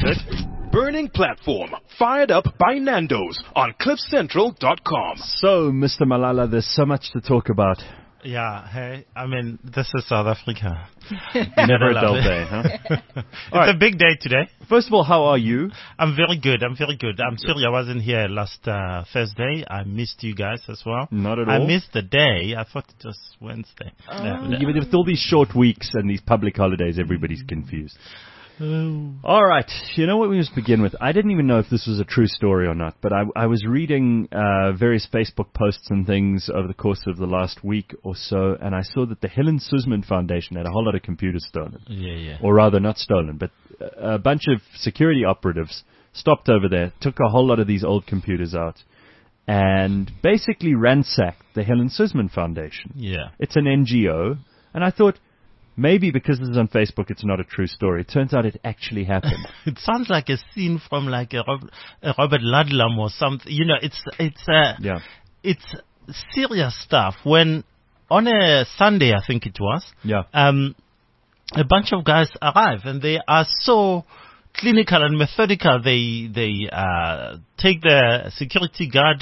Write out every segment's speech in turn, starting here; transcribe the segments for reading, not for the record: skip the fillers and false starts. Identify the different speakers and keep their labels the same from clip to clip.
Speaker 1: it? Burning Platform, fired up by Nando's on CliffCentral.com.
Speaker 2: So, Mr. Malala, there's so much to talk about.
Speaker 3: Yeah, hey, I mean, this is South Africa.
Speaker 2: Never a dull day, huh?
Speaker 3: It's a big day today.
Speaker 2: First of all, how are you?
Speaker 3: I'm very good. I'm sorry I wasn't here last Thursday. I missed you guys as well.
Speaker 2: Not at all.
Speaker 3: I missed the day. I thought it was Wednesday.
Speaker 2: With all these short weeks and these public holidays, everybody's confused. All right. You know what we must begin with? I didn't even know if this was a true story or not, but I was reading various Facebook posts and things over the course of the last week or so, and I saw that the Helen Suzman Foundation had a whole lot of computers stolen.
Speaker 3: Yeah.
Speaker 2: Or rather, not stolen, but a bunch of security operatives stopped over there, took a whole lot of these old computers out, and basically ransacked the Helen Suzman Foundation.
Speaker 3: Yeah.
Speaker 2: It's an NGO, and I thought, maybe because this is on Facebook, it's not a true story. It turns out it actually happened.
Speaker 3: It sounds like a scene from like a Robert Ludlum or something. You know, it's serious stuff. When on a Sunday, I think it was, a bunch of guys arrive and they are so clinical and methodical. They take the security guard,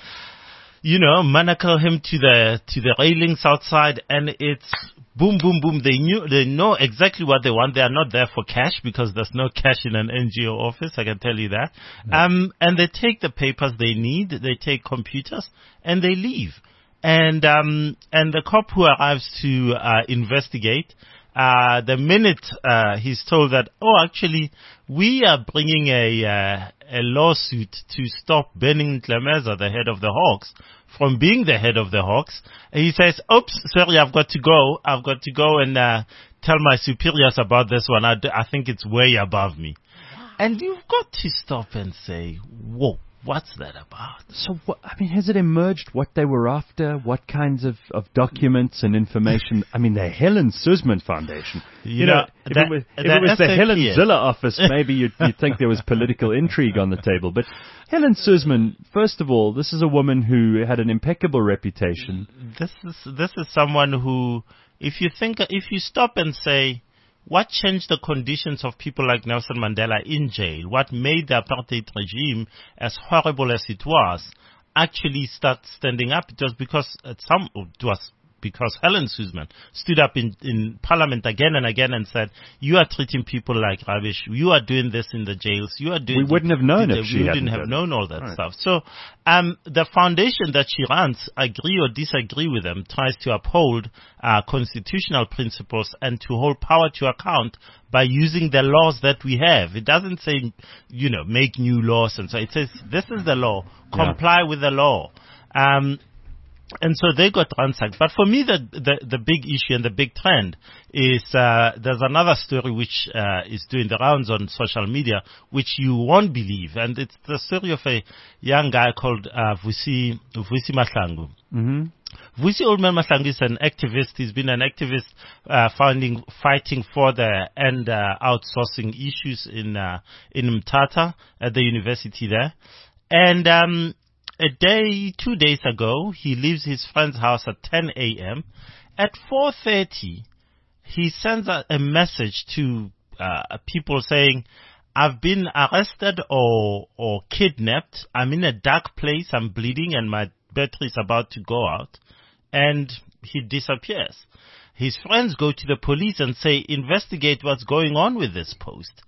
Speaker 3: manacle him to the railings outside, and it's boom, boom, boom. They know exactly what they want. They are not there for cash because there's no cash in an NGO office. I can tell you that. And they take the papers they need. They take computers and they leave. And the cop who arrives to investigate, the minute he's told that, actually, we are bringing a lawsuit to stop Benning Tlemeza, the head of the Hawks, from being the head of the Hawks. And he says, oops, sorry, I've got to go and tell my superiors about this one. I think it's way above me. And you've got to stop and say, whoa, what's that about?
Speaker 2: So, has it emerged what they were after? What kinds of documents and information? I mean, the Helen Suzman Foundation. If it was the Helen Zilla office, maybe you'd think there was political intrigue on the table. But Helen Suzman, first of all, this is a woman who had an impeccable reputation.
Speaker 3: This is someone who, if you stop and say, what changed the conditions of people like Nelson Mandela in jail? What made the apartheid regime, as horrible as it was, actually start standing up? It was because Helen Suzman stood up in Parliament again and again and said, you are treating people like rubbish. You are doing this in the jails. You are doing.
Speaker 2: We wouldn't have known if she hadn't.
Speaker 3: We wouldn't have known all that stuff. So, the foundation that she runs, agree or disagree with them, tries to uphold constitutional principles and to hold power to account by using the laws that we have. It doesn't say, make new laws and so. It says, this is the law. Comply with the law. And so they got ransacked. But for me, the big issue and the big trend is there's another story which is doing the rounds on social media, which you won't believe. And it's the story of a young guy called Vusi Mahlangu. Mm-hmm. Vusi Oldman Mahlangu is an activist. He's been an activist fighting for the end outsourcing issues in Mthatha at the university there. And 2 days ago, he leaves his friend's house at 10 a.m. At 4:30, he sends a message to people saying, I've been arrested or kidnapped. I'm in a dark place. I'm bleeding and my battery is about to go out. And he disappears. His friends go to the police and say, investigate what's going on with this post.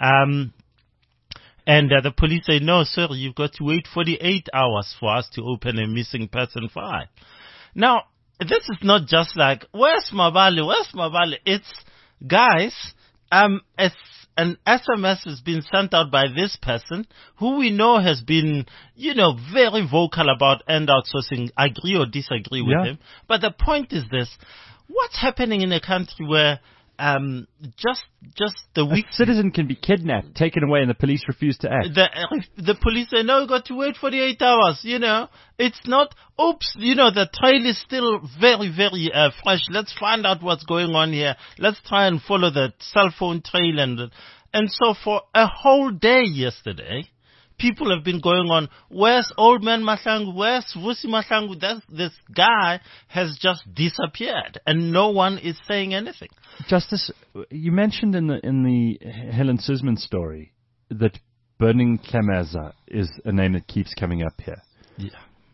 Speaker 3: And the police say, no, sir, you've got to wait 48 hours for us to open a missing person file. Now, this is not just like, where's Mabale? It's, guys, an SMS has been sent out by this person who we know has been, very vocal about end outsourcing, agree or disagree with him. But the point is this, what's happening in a country where just the week...
Speaker 2: A citizen can be kidnapped, taken away, and the police refuse to act.
Speaker 3: The police say, no, you've got to wait 48 hours, It's not, the trail is still very, very fresh. Let's find out what's going on here. Let's try and follow the cell phone trail. And so for a whole day yesterday, people have been going on, where's Old Man Mahlangu? Where's Vusi Mahlangu? This guy has just disappeared, and no one is saying anything.
Speaker 2: Justice, you mentioned in the Helen Suzman story that Burning Tlhamaza is a name that keeps coming up here.
Speaker 3: Yeah.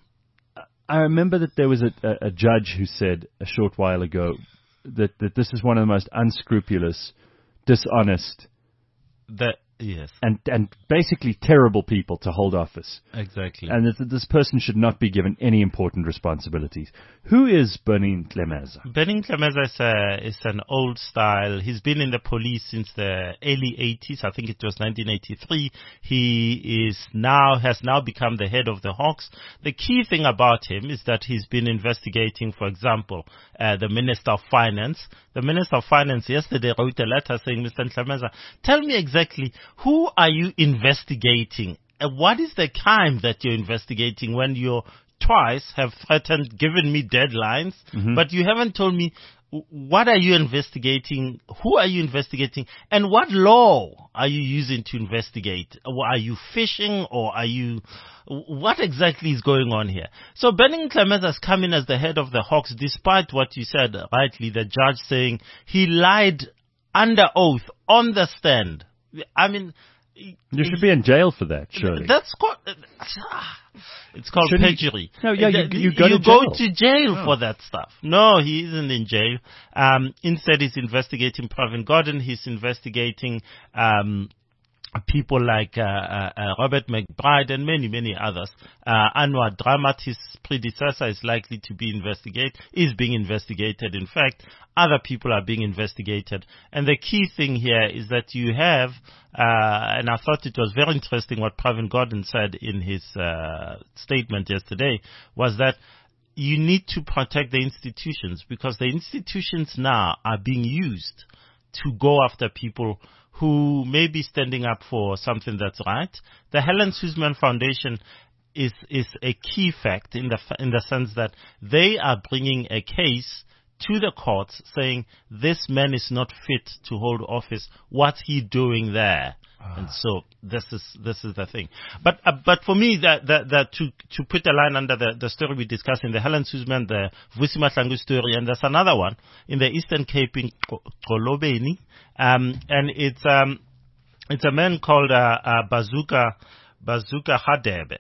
Speaker 2: I remember that there was a judge who said a short while ago that this is one of the most unscrupulous, dishonest,
Speaker 3: yes,
Speaker 2: and basically terrible people to hold office.
Speaker 3: Exactly.
Speaker 2: And that this person should not be given any important responsibilities. Who is Burning Tlhamaza?
Speaker 3: Burning Tlhamaza is an old style. He's been in the police since the early 80s. I think it was 1983. He has now become the head of the Hawks. The key thing about him is that he's been investigating, for example, the Minister of Finance. The Minister of Finance yesterday wrote a letter saying, Mr. Tlhamaza, tell me exactly, who are you investigating? What is the crime that you're investigating when you twice have threatened, given me deadlines, but you haven't told me what are you investigating, who are you investigating, and what law are you using to investigate? Are you fishing, or what exactly is going on here? So Burning Tlhamaza has come in as the head of the Hawks, despite what you said rightly, the judge saying he lied under oath on the stand. I mean,
Speaker 2: you should be in jail for that, surely.
Speaker 3: That's called, it's called perjury.
Speaker 2: No, yeah, you go
Speaker 3: to jail for that stuff. No, he isn't in jail. Instead, he's investigating Pravin Gordhan. He's investigating people like Robert McBride and many, many others. Anwar Dramat, his predecessor, is likely to be is being investigated. In fact, other people are being investigated. And the key thing here is that you have, and I thought it was very interesting what Pravin Gordhan said in his statement yesterday, was that you need to protect the institutions, because the institutions now are being used to go after people who may be standing up for something that's right. The Helen Suzman Foundation is a key fact in the sense that they are bringing a case to the courts saying this man is not fit to hold office. What's he doing there? And so this is the thing. But for me, that to put a line under the story we discussed in the Helen Suzman, the Vusi Mahlangu story, and there's another one in the Eastern Cape in Xolobeni, and it's a man called Bazooka Hadebe.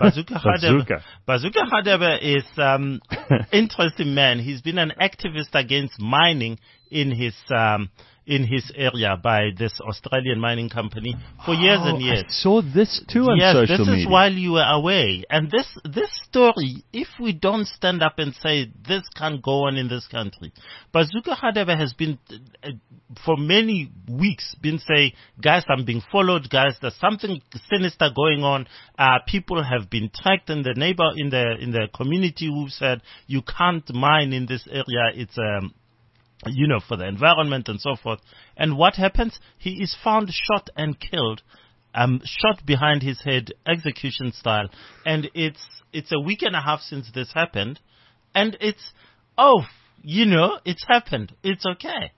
Speaker 3: Bazooka Hadebe is interesting man. He's been an activist against mining in his area by this Australian mining company for years and years.
Speaker 2: I saw this too on social media.
Speaker 3: Yes, this is while you were away. And this story, if we don't stand up and say this can't go on in this country, Bazooka Hadebe has been for many weeks been saying, guys, I'm being followed, guys, there's something sinister going on. People have been tracked in the community who said you can't mine in this area. It's for the environment and so forth. And what happens? He is found shot and killed, shot behind his head, execution style. And it's a week and a half since this happened. And it's happened. It's okay.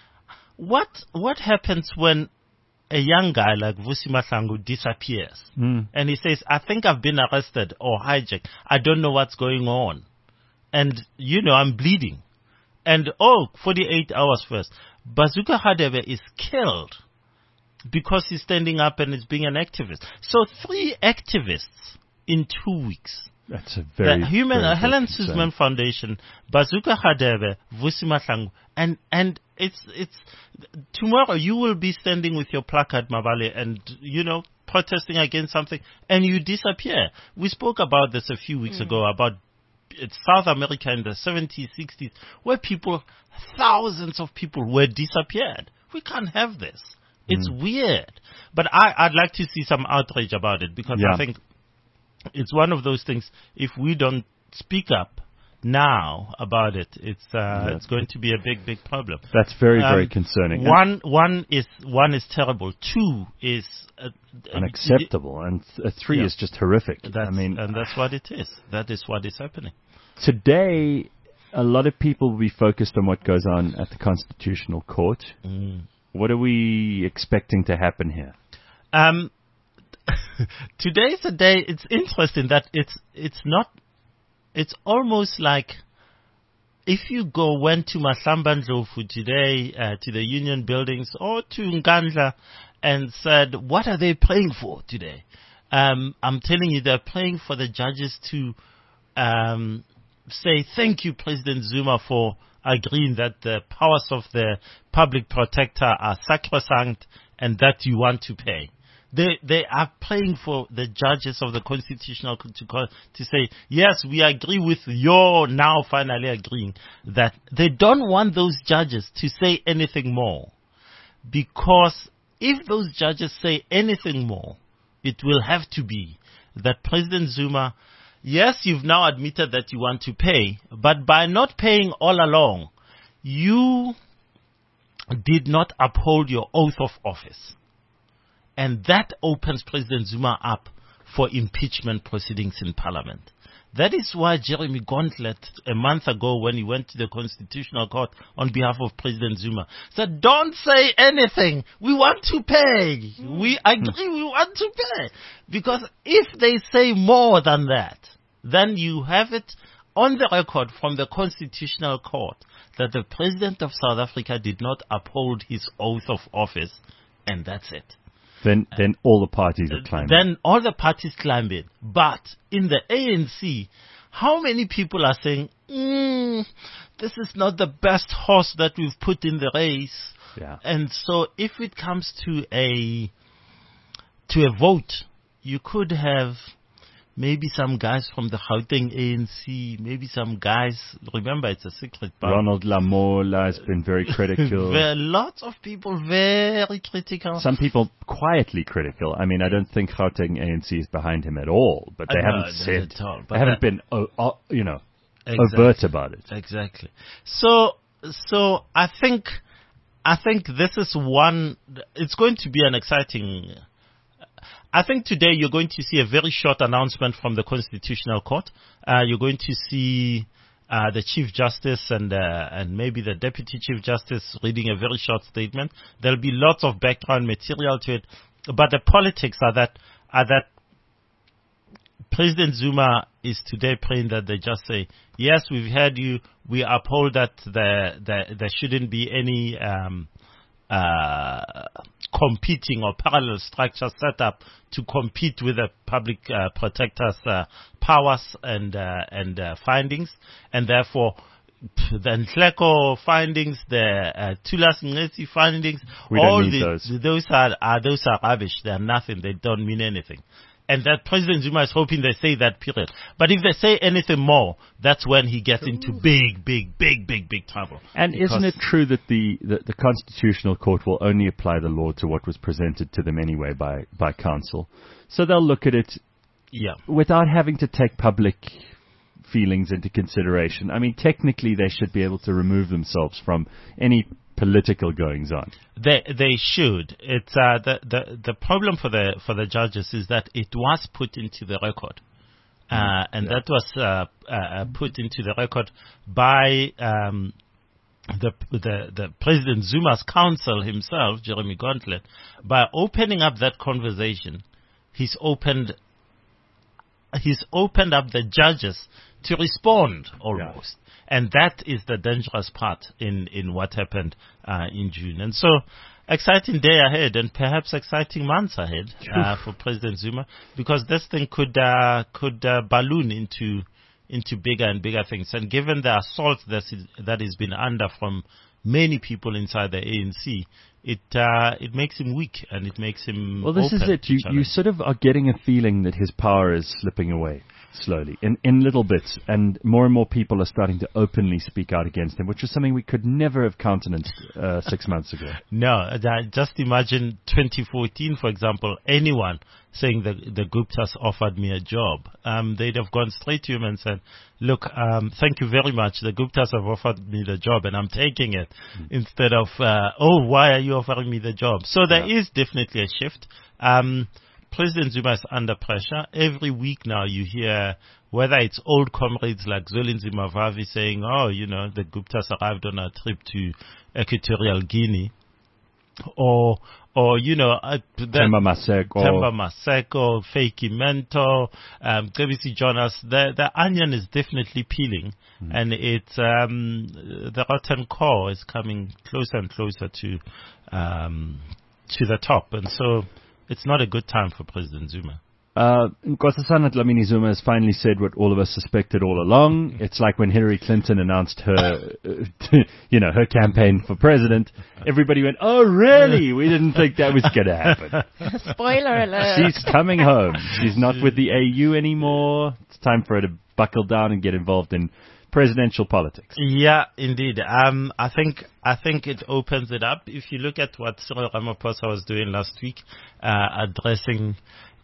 Speaker 3: What happens when a young guy like Vusi Mahlangu disappears? And he says, I think I've been arrested or hijacked. I don't know what's going on. And, I'm bleeding. And 48 hours first, Bazooka Hadebe is killed because he's standing up and is being an activist. So 3 activists in 2 weeks.
Speaker 2: That's a very
Speaker 3: Helen Suzman Foundation, Bazooka Hadebe, Vusi Mahlangu, and it's tomorrow you will be standing with your placard, Mabale, and protesting against something, and you disappear. We spoke about this a few weeks ago about South America in the 70s, 60s, where thousands of people were disappeared. We can't have this. It's weird. But I'd like to see some outrage about it, because I think it's one of those things, if we don't speak up now about it, it's going to be a big, big problem.
Speaker 2: That's very, very concerning.
Speaker 3: One is terrible. 2 is
Speaker 2: unacceptable, and 3 is just horrific.
Speaker 3: And that's what it is. That is what is happening.
Speaker 2: Today, a lot of people will be focused on what goes on at the Constitutional Court. What are we expecting to happen here?
Speaker 3: Today's a day. It's interesting that it's almost like if you went to Mahlamba Ndlovu today, to the Union buildings, or to Nkandla, and said, what are they praying for today? I'm telling you, they're praying for the judges to say, thank you, President Zuma, for agreeing that the powers of the public protector are sacrosanct and that you want to pay. They are praying for the judges of the Constitutional Court to say, yes, we agree with your now finally agreeing that they don't want those judges to say anything more. Because if those judges say anything more, it will have to be that President Zuma, yes, you've now admitted that you want to pay, but by not paying all along, you did not uphold your oath of office. And that opens President Zuma up for impeachment proceedings in Parliament. That is why Jeremy Gauntlett, a month ago when he went to the Constitutional Court on behalf of President Zuma, said, don't say anything. We want to pay. We agree we want to pay. Because if they say more than that, then you have it on the record from the Constitutional Court that the President of South Africa did not uphold his oath of office, and that's it.
Speaker 2: Then all the parties are climbing.
Speaker 3: Then all the parties climb in. But in the ANC, how many people are saying, this is not the best horse that we've put in the race?
Speaker 2: Yeah.
Speaker 3: And so if it comes to a vote, you could have maybe some guys from the Gauteng ANC, maybe some guys, remember it's a secret bar.
Speaker 2: Ronald Lamola has been very critical.
Speaker 3: There are lots of people very critical.
Speaker 2: Some people quietly critical. I mean, I don't think Gauteng ANC is behind him at all, but they haven't said, they haven't been, overt about it.
Speaker 3: Exactly. So I think this is one, it's going to be an exciting, I think today you're going to see a very short announcement from the Constitutional Court. You're going to see the Chief Justice and maybe the Deputy Chief Justice reading a very short statement. There'll be lots of background material to it, but the politics are that President Zuma is today praying that they just say, yes, we've heard you. We uphold that there shouldn't be any competing or parallel structures set up to compete with the public protector's powers and findings, and therefore the Nhleko findings, the Thulas Nxesi findings, those are rubbish. They are nothing. They don't mean anything. And that President Zuma is hoping they say that, period. But if they say anything more, that's when he gets into big trouble.
Speaker 2: And isn't it true that the Constitutional Court will only apply the law to what was presented to them anyway by counsel? So they'll look at it without having to take public feelings into consideration. I mean, technically they should be able to remove themselves from any political goings on.
Speaker 3: They should. It's the problem for the judges is that it was put into the record, and that was put into the record by the President Zuma's counsel himself, Jeremy Gauntlett. By opening up that conversation, he's opened up the judges to respond almost. Yeah. And that is the dangerous part in what happened in June. And so, exciting day ahead, and perhaps exciting months ahead for President Zuma, because this thing could balloon into bigger and bigger things. And given the assault that has been under from many people inside the ANC, it makes him weak, and it makes him.
Speaker 2: Well, this is it. You sort of are getting a feeling that his power is slipping away slowly, in little bits, and more people are starting to openly speak out against him, which is something we could never have countenanced 6 months ago.
Speaker 3: No, just imagine 2014, for example, anyone saying that the Guptas offered me a job. They'd have gone straight to him and said, look, thank you very much. The Guptas have offered me the job and I'm taking it, instead of, why are you offering me the job? So there is definitely a shift. President Zuma is under pressure. Every week now you hear, whether it's old comrades like Zwelinzima Mavavi saying, the Guptas arrived on a trip to Equatorial Guinea, or
Speaker 2: Themba
Speaker 3: Maseko, Fakey Mento, KBC Jonas. The onion is definitely peeling, and it's the rotten core is coming closer and closer to the top. And so it's not a good time for President Zuma.
Speaker 2: Nkosazana Dlamini Zuma has finally said what all of us suspected all along. It's like when Hillary Clinton announced her, her campaign for president. Everybody went, "Oh, really? We didn't think that was going to happen."
Speaker 4: Spoiler alert.
Speaker 2: She's coming home. She's not with the AU anymore. It's time for her to buckle down and get involved in presidential politics.
Speaker 3: Yeah, indeed. I think it opens it up. If you look at what Cyril Ramaphosa was doing last week, addressing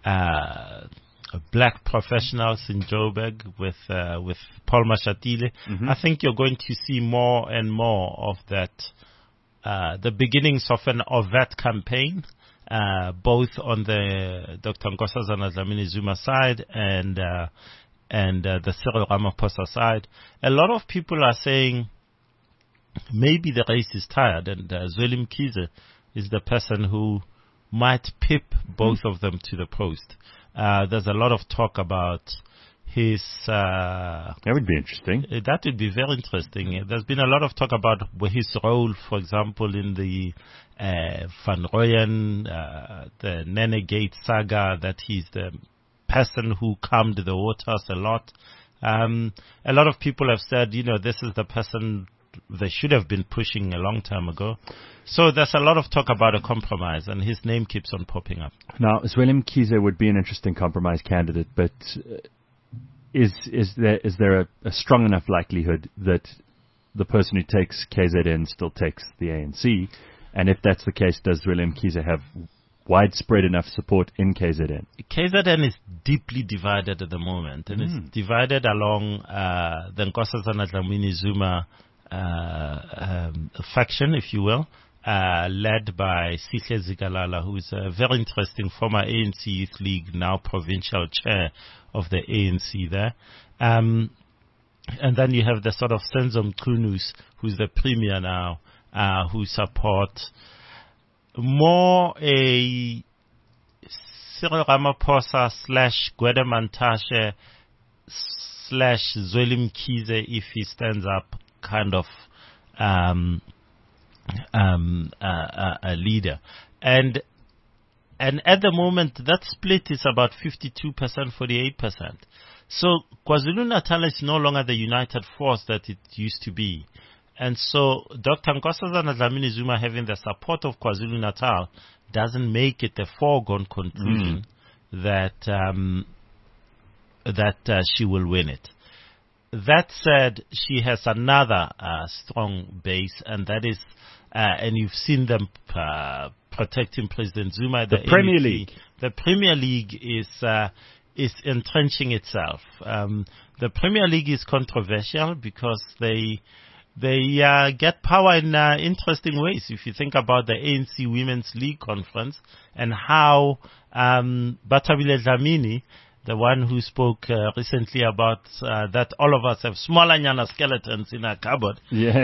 Speaker 3: black professionals in Joburg with Paul Mashatile, I think you're going to see more and more of that, the beginnings of that campaign, both on the Dr. Nkosazana Dlamini Zuma side and the Cyril Ramaphosa side. A lot of people are saying maybe the race is tired, and Zweli Mkhize is the person who might pip both of them to the post. There's a lot of talk about his...
Speaker 2: that would be interesting.
Speaker 3: That would be very interesting. There's been a lot of talk about his role, for example, in the Van Rooyen, the Nene Gate saga, that he's the person who calmed the waters a lot. A lot of people have said, this is the person they should have been pushing a long time ago. So there's a lot of talk about a compromise, and his name keeps on popping up.
Speaker 2: Now, Zweli Mkhize would be an interesting compromise candidate, but is there a strong enough likelihood that the person who takes KZN still takes the ANC? And if that's the case, does Zweli Mkhize have widespread enough support in KZN?
Speaker 3: KZN is deeply divided at the moment, and it's divided along the Nkosazana Dlamini Zuma faction, if you will, led by Sihle Zikalala, who is a very interesting former ANC Youth League, now provincial chair of the ANC there. And then you have the sort of Senzo Mchunu, who's the premier now, who support more a Cyril Ramaphosa / Gwede Mantashe / Zweli Mkhize, if he stands up, kind of a leader. And at the moment, that split is about 52%, 48%. So KwaZulu-Natal is no longer the united force that it used to be. And so Dr. Nkosazana Dlamini Zuma having the support of KwaZulu-Natal doesn't make it a foregone conclusion that she will win it. That said, she has another strong base, and that is, and you've seen them protecting President Zuma.
Speaker 2: The Premier League.
Speaker 3: The Premier League is entrenching itself. The Premier League is controversial because they get power in interesting ways. If you think about the ANC Women's League Conference and how Batabile Dlamini, the one who spoke recently about that all of us have smaller nyana skeletons in our cupboard.
Speaker 2: Yes.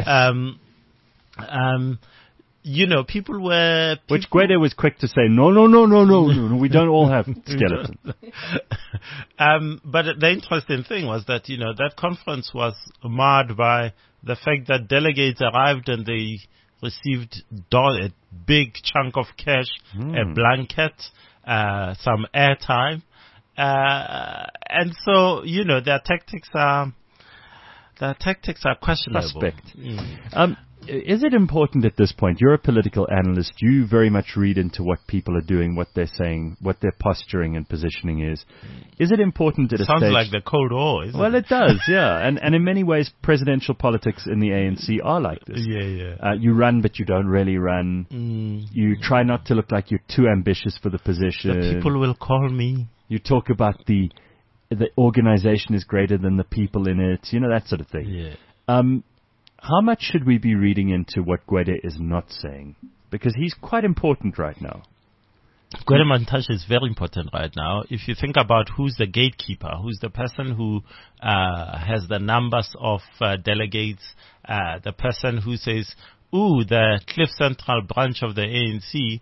Speaker 3: People were...
Speaker 2: Which Gwede was quick to say, no, we don't all have skeletons.
Speaker 3: But the interesting thing was that, that conference was marred by the fact that delegates arrived and they received a big chunk of cash, a blanket, some airtime. And so, their tactics are questionable.
Speaker 2: Suspect. Is it important at this point? You're a political analyst. You very much read into what people are doing, what they're saying, what their posturing and positioning is. Is it important at a stage?
Speaker 3: Sounds like the Cold War, isn't it?
Speaker 2: Well, it does, yeah. And in many ways, presidential politics in the ANC are like this.
Speaker 3: Yeah.
Speaker 2: You run, but you don't really run. You try not to look like you're too ambitious for the position.
Speaker 3: The people will call me.
Speaker 2: You talk about the organization is greater than the people in it, that sort of thing.
Speaker 3: Yeah.
Speaker 2: How much should we be reading into what Gwede is not saying? Because he's quite important right now.
Speaker 3: Gwede Mantashe is very important right now. If you think about who's the gatekeeper, who's the person who has the numbers of delegates, the person who says, the Cliff Central branch of the ANC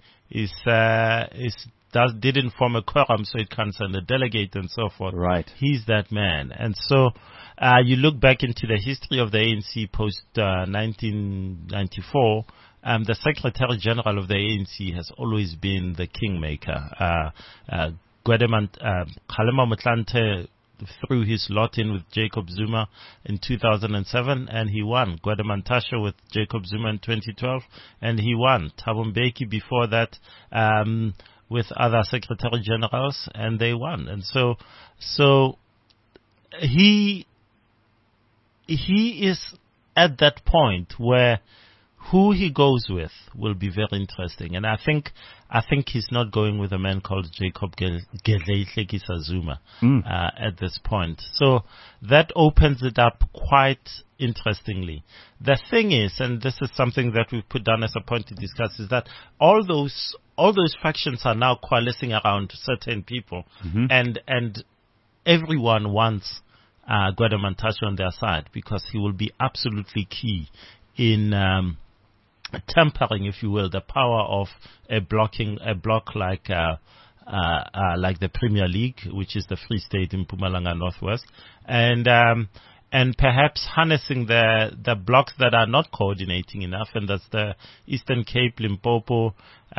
Speaker 3: didn't form a quorum, so it can't send a delegate and so forth.
Speaker 2: Right.
Speaker 3: He's that man. And so you look back into the history of the ANC post 1994, the Secretary General of the ANC has always been the kingmaker. Kgalema Motlanthe threw his lot in with Jacob Zuma in 2007 and he won. Kgalema Ntashe with Jacob Zuma in 2012 and he won. Thabo Mbeki before that with other Secretary Generals and they won. And so he is at that point where who he goes with will be very interesting. And I think he's not going with a man called Jacob Gedleyihlekisa Zuma at this point. So that opens it up quite interestingly. The thing is, and this is something that we've put down as a point to discuss, is that all those factions are now coalescing around certain people, and everyone wants Kgalema Ntashe on their side because he will be absolutely key in tempering, if you will, the power of a block like the Premier League, which is the Free State in Mpumalanga Northwest, and perhaps harnessing the blocks that are not coordinating enough, and that's the Eastern Cape, Limpopo,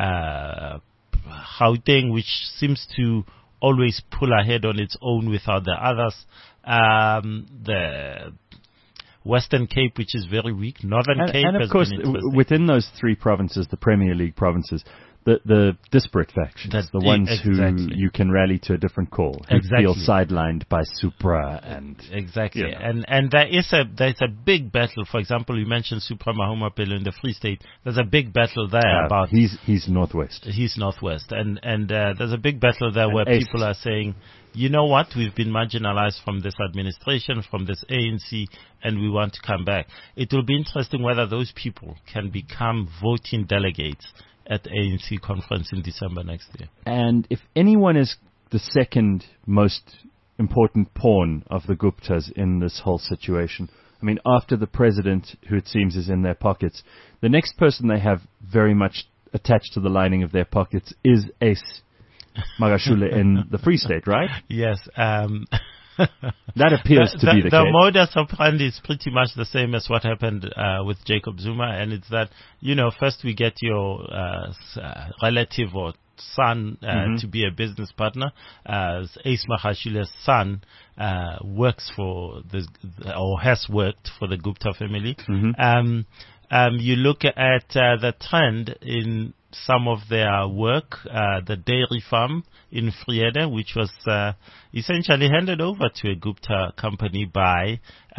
Speaker 3: Gauteng, which seems to always pull ahead on its own without the others, the Western Cape, which is very weak. Northern Cape,
Speaker 2: and of course, within those three provinces, the Premier League provinces, the disparate factions, the ones who you can rally to a different call, who feel sidelined by Supra and
Speaker 3: and there's a big battle. For example, you mentioned Supra Mahumapelo in the Free State. There's a big battle there about
Speaker 2: he's northwest.
Speaker 3: He's northwest, and there's a big battle there where people are saying, you know what, we've been marginalized from this administration, from this ANC, and we want to come back. It will be interesting whether those people can become voting delegates at the ANC conference in December next year.
Speaker 2: And if anyone is the second most important pawn of the Guptas in this whole situation, I mean, after the president, who it seems is in their pockets, the next person they have very much attached to the lining of their pockets is Ace Magashule in the Free State, right?
Speaker 3: Yes.
Speaker 2: That appears to be the case.
Speaker 3: The modus operandi is pretty much the same as what happened with Jacob Zuma, and it's that, first we get your relative or son to be a business partner. Ace Magashule's son works for or has worked for the Gupta family. You look at the trend in some of their work, the dairy farm in Friede, which was essentially handed over to a Gupta company by,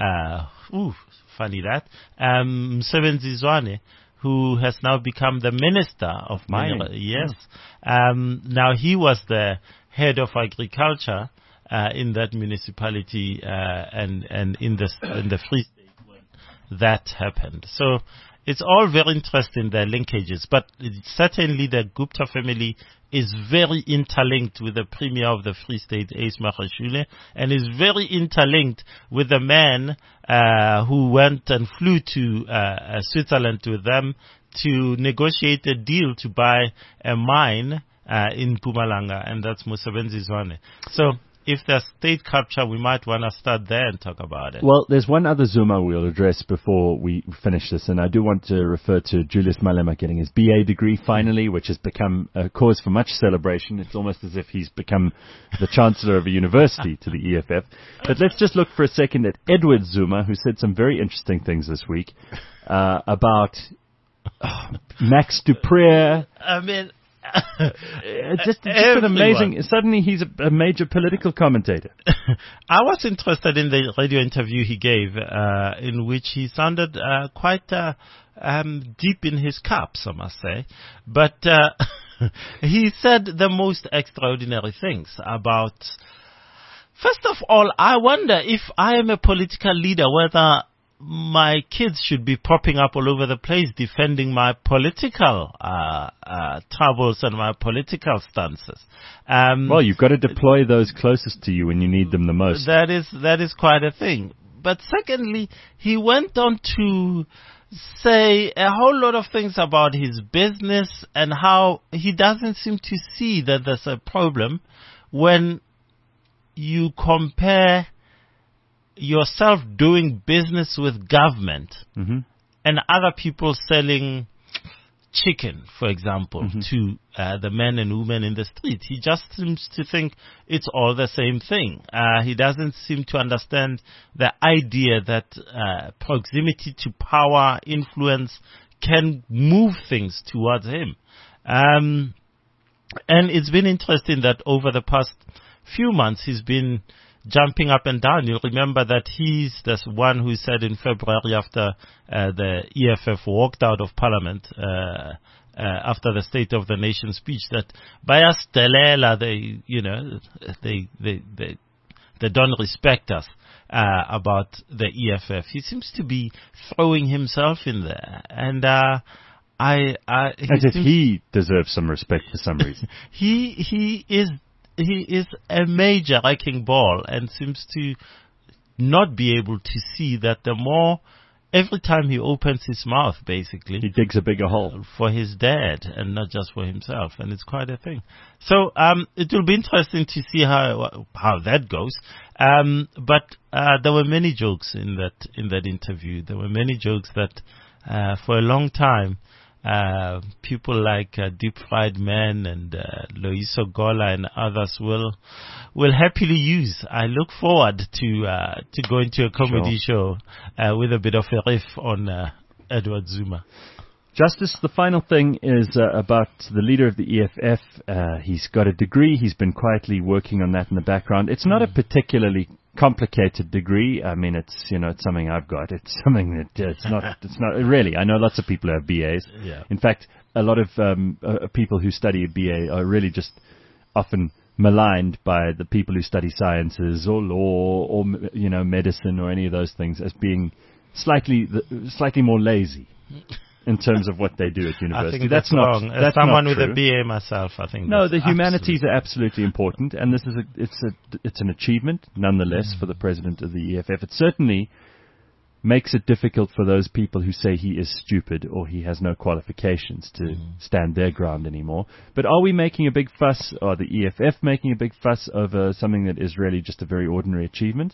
Speaker 3: Msebenzi Zwane, who has now become the Minister of Mining. Yes. Now he was the head of agriculture in that municipality and in the Free State when that happened. So it's all very interesting, their linkages, but certainly the Gupta family is very interlinked with the Premier of the Free State, Ace Magashule, and is very interlinked with the man who went and flew to Switzerland with them to negotiate a deal to buy a mine in Mpumalanga, and that's Msebenzi Zwane. So if there's state capture, we might want to start there and talk about it.
Speaker 2: Well, there's one other Zuma we'll address before we finish this, and I do want to refer to Julius Malema getting his BA degree finally, which has become a cause for much celebration. It's almost as if he's become the Chancellor of a university to the EFF. But let's just look for a second at Edward Zuma, who said some very interesting things this week about Max du Preez.
Speaker 3: I mean,
Speaker 2: just an amazing. Suddenly, he's a major political commentator.
Speaker 3: I was interested in the radio interview he gave, in which he sounded quite deep in his cups, I must say. But he said the most extraordinary things about. First of all, I wonder if I am a political leader, whether my kids should be popping up all over the place defending my political troubles and my political stances.
Speaker 2: Well, you've got to deploy those closest to you when you need them the most.
Speaker 3: That is quite a thing. But secondly, he went on to say a whole lot of things about his business and how he doesn't seem to see that there's a problem when you compare yourself doing business with government and other people selling chicken, for example, to the men and women in the street. He just seems to think it's all the same thing. He doesn't seem to understand the idea that proximity to power, influence, can move things towards him. And it's been interesting that over the past few months he's been jumping up and down. You'll remember that he's the one who said in February after the EFF walked out of Parliament after the State of the Nation speech that Bayastelela, they don't respect us about the EFF. He seems to be throwing himself in there, and as
Speaker 2: if he deserves some respect for some reason.
Speaker 3: He is a major wrecking ball and seems to not be able to see that every time he opens his mouth, basically,
Speaker 2: he digs a bigger hole
Speaker 3: for his dad and not just for himself, and it's quite a thing. So it will be interesting to see how that goes. But there were many jokes in that interview. There were many jokes that for a long time people like Deep Fried Man and Loiso Gola and others will happily use. I look forward to going to a comedy show with a bit of a riff on Edward Zuma.
Speaker 2: Justice, the final thing is about the leader of the EFF. He's got a degree. He's been quietly working on that in the background. It's not a particularly complicated degree. I mean, it's something I've got. It's something that it's not really. I know lots of people who have BAs.
Speaker 3: Yeah.
Speaker 2: In fact, a lot of people who study a BA are really just often maligned by the people who study sciences or law or medicine or any of those things as being slightly more lazy in terms of what they do at university.
Speaker 3: I think that's wrong. As someone with a BA myself, I think
Speaker 2: no. The humanities are absolutely important, and this is it's an achievement nonetheless for the president of the EFF. It certainly makes it difficult for those people who say he is stupid or he has no qualifications to stand their ground anymore. But are we making a big fuss, or the EFF making a big fuss over something that is really just a very ordinary achievement?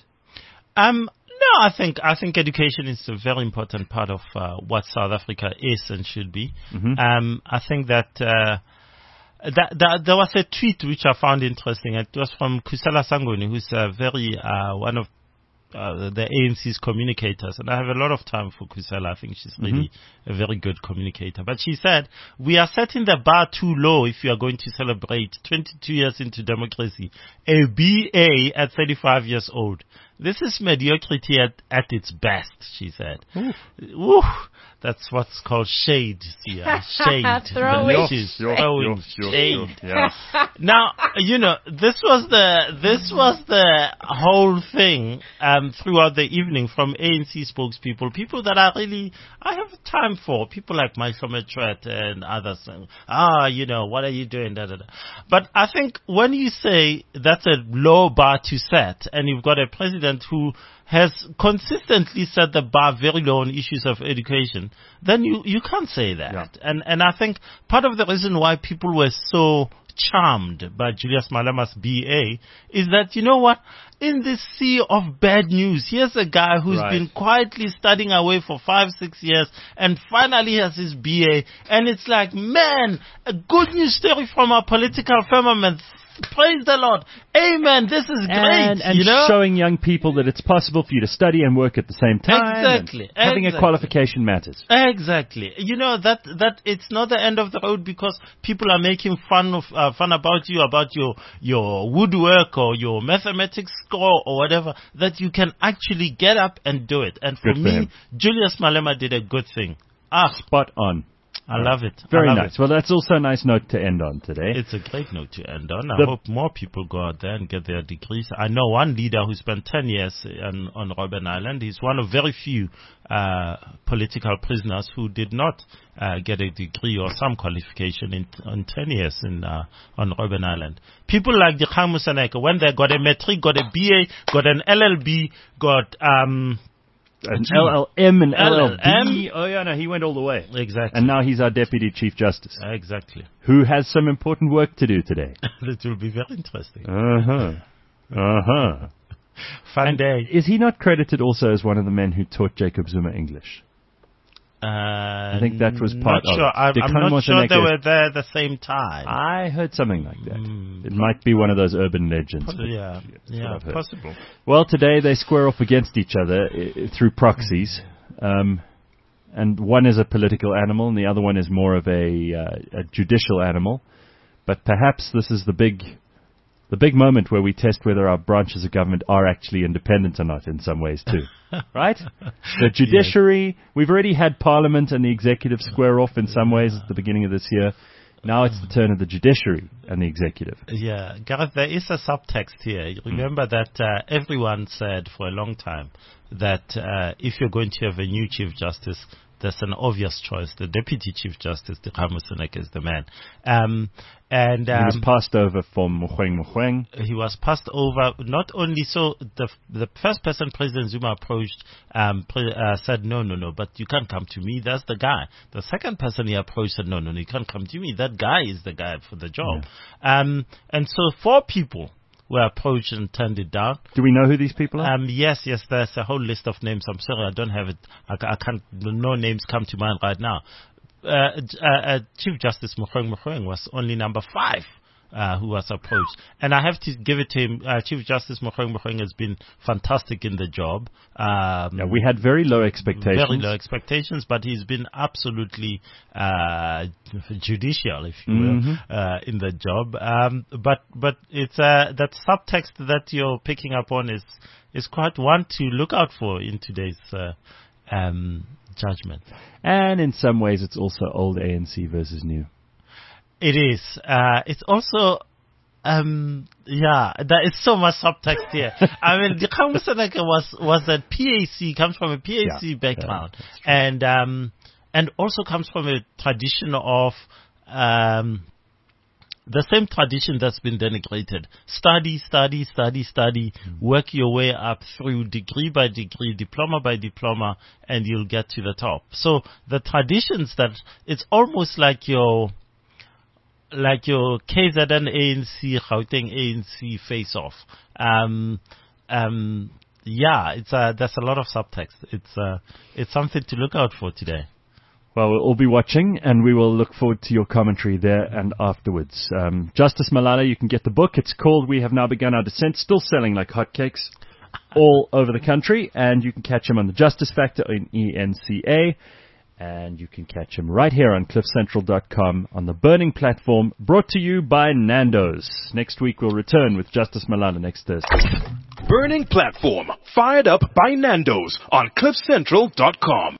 Speaker 3: No, I think education is a very important part of what South Africa is and should be. I think that there was a tweet which I found interesting. It was from Kusela Sangweni, who's very one of the ANC's communicators, and I have a lot of time for Kusela. I think she's really a very good communicator. But she said, we are setting the bar too low if you are going to celebrate 22 years into democracy, a BA at 35 years old. This is mediocrity at its best, she said. Ooh, that's what's called shade. Shade.
Speaker 4: Throwing
Speaker 3: shade. Yeah. Now, this was the whole thing throughout the evening from ANC spokespeople, people that I have time for, people like Michael Metret and others saying, what are you doing? Da, da, da. But I think when you say that's a low bar to set, and you've got a president who has consistently set the bar very low on issues of education, then you can't say that. Yeah. And I think part of the reason why people were so charmed by Julius Malema's BA is that, in this sea of bad news, here's a guy who's been quietly studying away for 5-6 years and finally has his BA, and it's like, man, a good news story from our political firmament. Praise the Lord. Amen. This is great.
Speaker 2: And showing young people that it's possible for you to study and work at the same time.
Speaker 3: Exactly.
Speaker 2: Having a qualification matters.
Speaker 3: Exactly. That it's not the end of the road because people are making fun about you, about your woodwork or your mathematics score or whatever, that you can actually get up and do it. And for me, Julius Malema did a good thing.
Speaker 2: Spot on.
Speaker 3: I love it.
Speaker 2: Very nice. Well, that's also a nice note to end on today.
Speaker 3: It's a great note to end on. I hope more people go out there and get their degrees. I know one leader who spent 10 years on Robben Island. He's one of very few political prisoners who did not get a degree or some qualification in 10 years on Robben Island. People like Dikgang Moseneke, when they got a matric, got a BA, got an LLB, got
Speaker 2: an LLM and LLB. Oh, yeah, no, he went all the way.
Speaker 3: Exactly.
Speaker 2: And now he's our Deputy Chief Justice.
Speaker 3: Exactly.
Speaker 2: Who has some important work to do today.
Speaker 3: It will be very interesting. Fun day.
Speaker 2: Is he not credited also as one of the men who taught Jacob Zuma English? I think that was part of it.
Speaker 3: I'm not sure they were there at the same time.
Speaker 2: I heard something like that. It might be one of those urban legends.
Speaker 3: Possible.
Speaker 2: Well, today they square off against each other through proxies. And one is a political animal, and the other one is more of a judicial animal. But perhaps this is the big moment where we test whether our branches of government are actually independent or not in some ways too. Right? The judiciary, we've already had Parliament and the executive square off in some ways at the beginning of this year. Now it's the turn of the judiciary and the executive.
Speaker 3: Yeah, Gareth, there is a subtext here. You remember that everyone said for a long time that if you're going to have a new Chief Justice, there's an obvious choice. The Deputy Chief Justice, Dikgamo Seneke, is the man. And
Speaker 2: he was passed over for Mogoeng.
Speaker 3: He was passed over. Not only so, the first person President Zuma approached said, no, but you can't come to me. That's the guy. The second person he approached said, no, you can't come to me. That guy is the guy for the job. Yeah. And so 4 people were approached and turned it down.
Speaker 2: Do we know who these people are?
Speaker 3: Yes, there's a whole list of names. I'm sorry, I don't have it. I can't, no names come to mind right now. Chief Justice Mogoeng was only number 5 who was approached. And I have to give it to him. Chief Justice Mogoeng has been fantastic in the job.
Speaker 2: We had very low expectations.
Speaker 3: But he's been absolutely judicial, if you will, in the job. But it's that subtext that you're picking up on is quite one to look out for in today's judgment.
Speaker 2: And in some ways, it's also old ANC versus new.
Speaker 3: It is. It's also, there is so much subtext here. I mean, Dikgamo Seneke was a PAC, comes from a PAC background, and also comes from a tradition of, the same tradition that's been denigrated. Study, work your way up through degree by degree, diploma by diploma, and you'll get to the top. So the traditions that, it's almost like your KZN ANC, Gauteng ANC face-off. There's a lot of subtext. It's something to look out for today.
Speaker 2: Well, we'll all be watching, and we will look forward to your commentary there and afterwards. Justice Malala, you can get the book. It's called We Have Now Begun Our Descent, still selling like hotcakes all over the country, and you can catch him on the Justice Factor in ENCA, and you can catch him right here on cliffcentral.com on the Burning Platform, brought to you by Nando's. Next week we'll return with Justice Malala next Thursday.
Speaker 1: Burning Platform, fired up by Nando's on cliffcentral.com.